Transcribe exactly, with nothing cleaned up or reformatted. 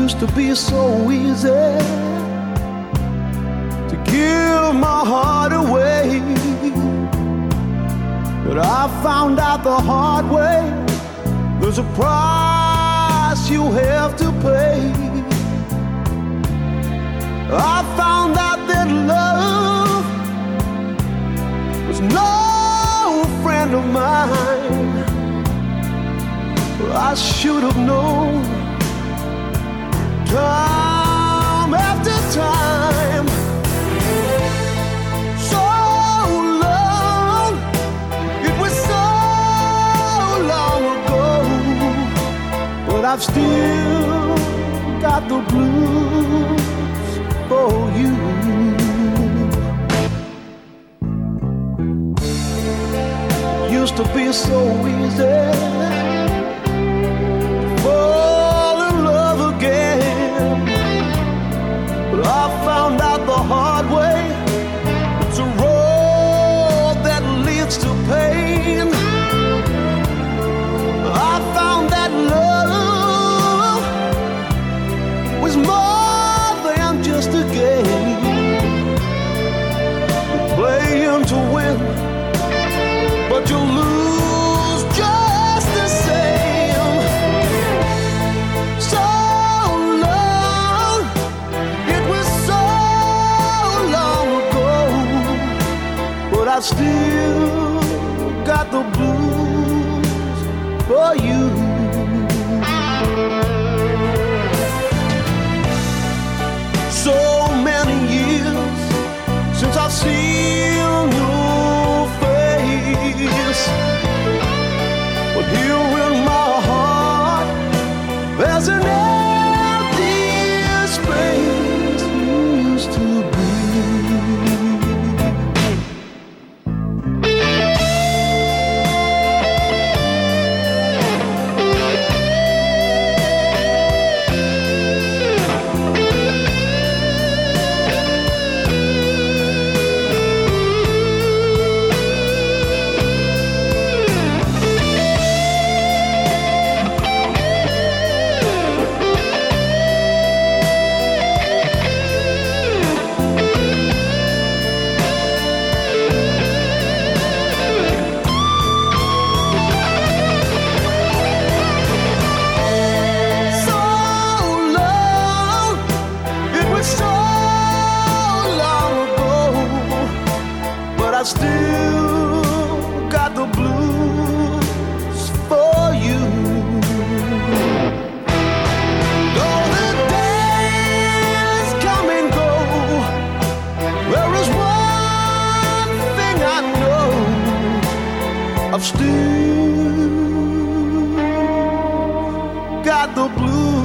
Used to be so easy to give my heart away, but I found out the hard way there's a price you have to pay. I found out that love was no friend of mine. I should have known time after time. So long, it was so long ago, but I've still got the blues for you. Used to be so easy fall in love again, but I found out the hard way it's a road that leads to pain. I found that love was more than just a game. You're playing to win, but you lose just the same. So long, it was so long ago, but I still got the blues for you. So many years since I've seen your face, but here in my heart there's an empty space used to be. I still got the blues for you. Though the days come and go, there is one thing I know, I've still got the blues